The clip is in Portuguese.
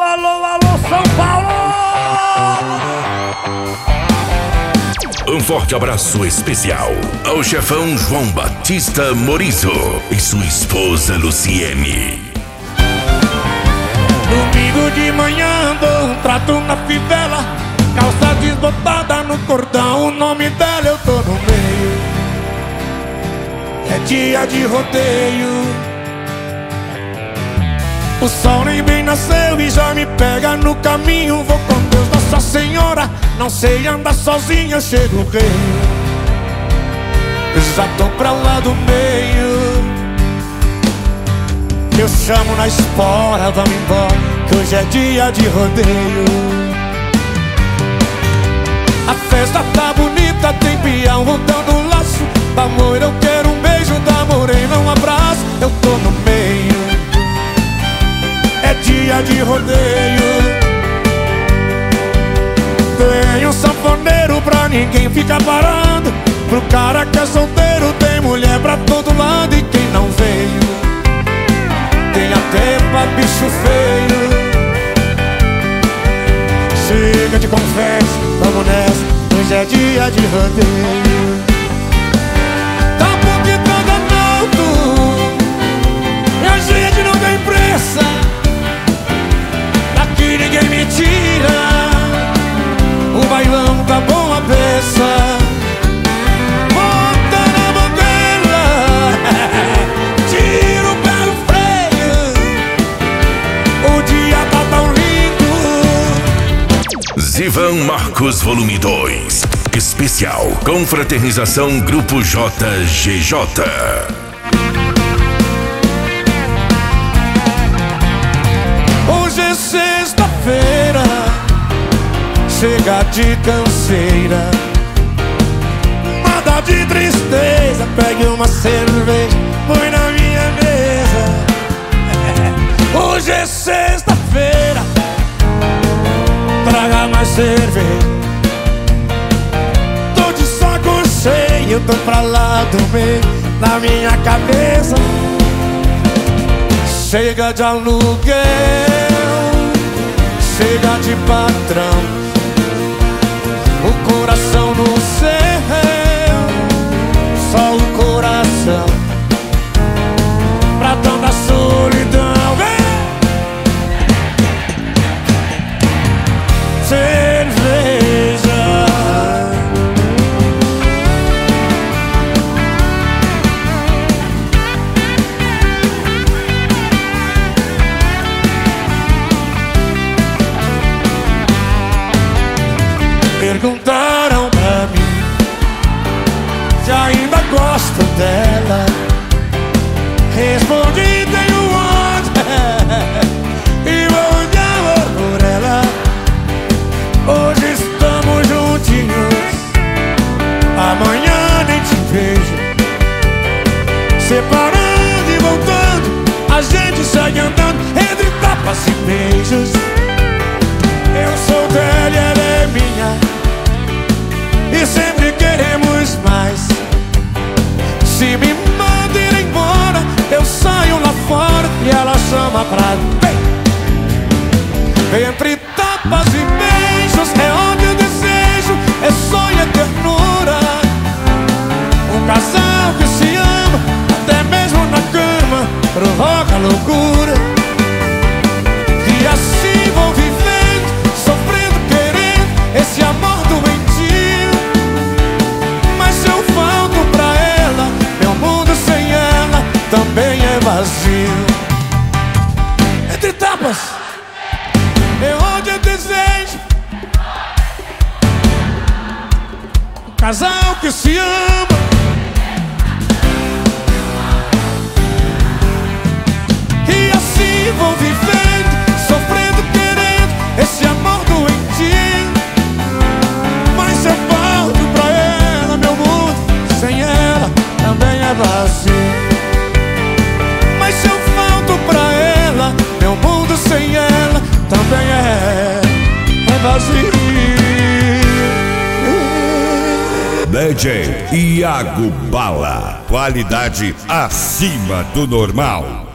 alô, alô, São Paulo! Um forte abraço especial ao chefão João Batista Morizo e sua esposa Luciene. Domingo de manhã dou um trato na fivela, calça desbotada no cordão, o nome dela eu tô no meio. É dia de rodeio, o sol nem bem nasceu e já me pega no caminho. Vou com Deus, Nossa Senhora, não sei andar sozinha, chego o rei. Já tô pra lá do meio, eu chamo na espora, vamos embora, que hoje é dia de rodeio. A festa tá bonita, tem peão rodando o laço. Amor, eu quero um beijo da morena, um abraço, eu tô no meio. É dia de rodeio, tem um sanfoneiro pra ninguém ficar parando. Pro cara que é solteiro tem mulher pra todo lado. E quem não veio tem até pra bicho feio. Chega de confete, vamos nessa, hoje é dia de rodeio. Tá um pouquinho todo alto e a gente não tem pressa, daqui ninguém me tira. O bailão tá bom a beça, bota na bandeira, tira o pé no freio, o dia tá tão lindo. Zivan Marcos Volume 2 Especial Confraternização Grupo JGJ. Hoje é sexta-feira, chega de canseira, nada de tristeza. Pegue uma cerveja, põe na minha mesa. Hoje é sexta-feira, traga mais cerveja. Tô de saco cheio, eu tô pra lá do meio, na minha cabeça. Chega de aluguel, chega de patrão, o coração no céu, só o coração, pra tanta solidão. Vem! Cerveja, perguntaram pra mim se ainda gosto dela. Respondi, tenho ódio e vou de amor por ela. Hoje estamos juntinhos, amanhã nem te vejo. Separando e voltando, a gente segue andando entre tapas e beijos. Eu sou dela e ela é minha, e sempre queremos mais. Se me manda ir embora, eu saio lá fora e ela chama pra vem. Entre tapas e beijos, é ódio e desejo, é sonho e ternura. Um casal que se ama, até mesmo na cama, provoca loucura. E assim vou vivendo, sofrendo, querendo esse amor doentio. Mas se eu falto pra ela, meu mundo sem ela também é vazio. Entre tapas, é ódio e desejo, um casal que se ama. E assim vou vivendo, sofrendo, querendo esse amor doentio. Mas se eu volto pra ela, meu mundo sem ela também é vazio. Mas se eu volto pra ela, meu mundo sem ela também é vazio. DJ Iago Bala, qualidade acima do normal.